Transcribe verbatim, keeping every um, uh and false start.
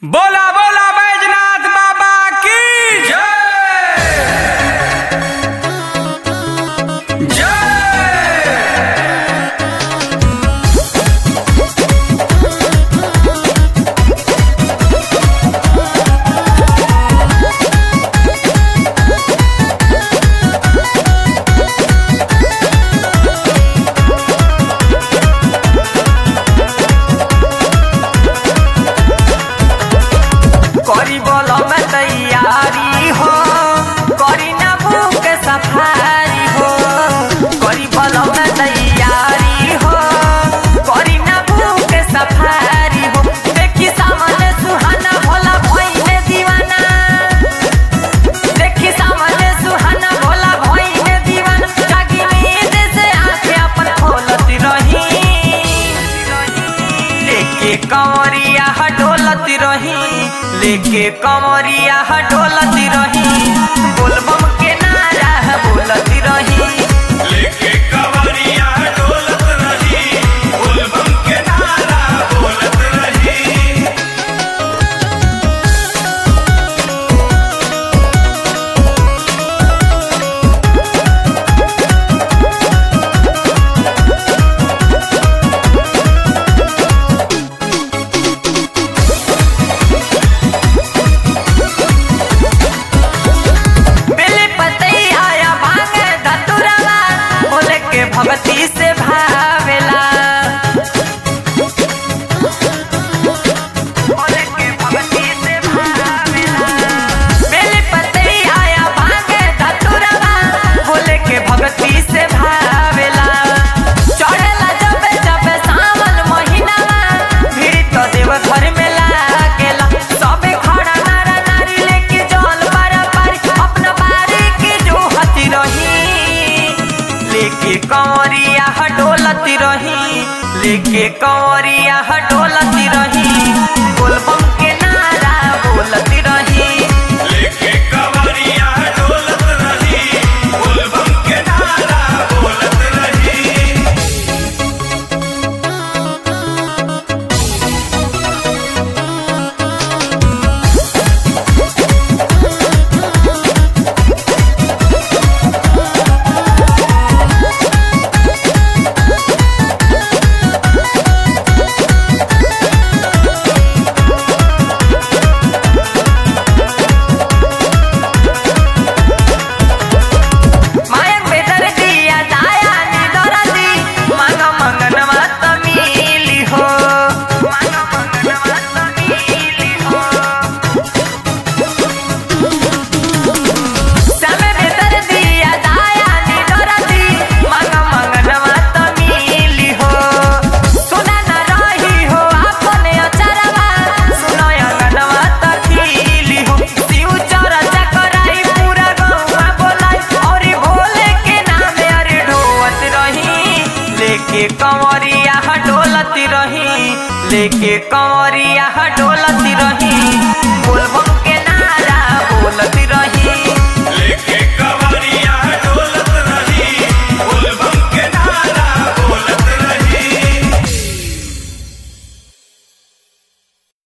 बोला बोला बैजनाथ बाबा की जय जय। करी बोलो में तैयारी हो, करी ना भूख सफारी हो। करी बोलो में तैयारी हो, करी ना भूख सफारी हो। देखी सामने सुहाना भोला भोई में दीवाना, देखी सामने सुहाना भोला भोई में दीवाना। जागी नींद से आंखें अपन खोलती रही, लेके कंवरिया हटोलती रही, लेके कंवरिया हटोलती रही। बोलबम के नारा बोलती रही, लेके कंवरिया डोलत रही, बोलबम के नारा बोलत रही। बेले पतई आया भांगे धतुरवा, बोले के भगती से भावेला, बोले के भगती से भावेला। बेले पतई आया भांगे धतुरवा, बोले के भगती से भावेला। चढ़ेला जबे जबे सावन महीनावा, भीड़ तो देव घर में लागेला। सबे खड़ा नारा नारी लेके जल पारा पारी, अपना बारी की जो हती रही। लेके कंवरिया हटोलती रही, लेके कंवरिया हटोलती रही। बोलबम के नारा बोलती रही, लेके कंवरिया डोलत रही, बोलबम के नारा बोलत रही। मायक बेदर दिया दाया नी दरदी। मांग मंगनवा त मिली हो, मांग मंगनवा त मिली हो। समय बेदर दिया दाया नी दरदी। मांग मंगनवा त मिली हो। सुना न रही हो अपने अचरवा, सुनो अंगनवा त खिली हो। शिव चर्चा कराई पूरा गौवा बोलाई, और भोले के नाम अरे ढोवत रही। लेके कंवरिया हटोलती रही, लेके कंवरिया हट